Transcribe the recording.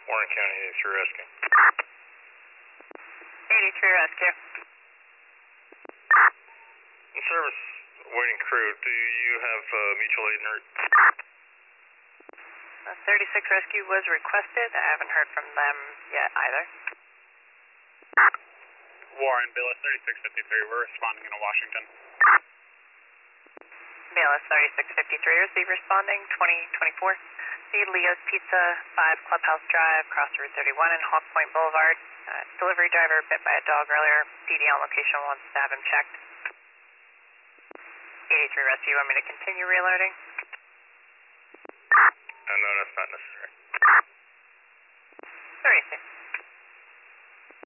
Warren County 83 Rescue. 83 Rescue. In service, waiting crew, do you have mutual aid and hurt? 36 Rescue was requested. I haven't heard from them yet either. Warren, BLS 3653, we're responding into Washington. BLS 3653, receive responding, 2024. Need Leo's Pizza, 5 Clubhouse Drive, cross Route 31 and Hawk Point Boulevard. Delivery driver bit by a dog earlier. DD on location wants to have him checked. 83 Rescue, you want me to continue reloading? No, that's not necessary. 36.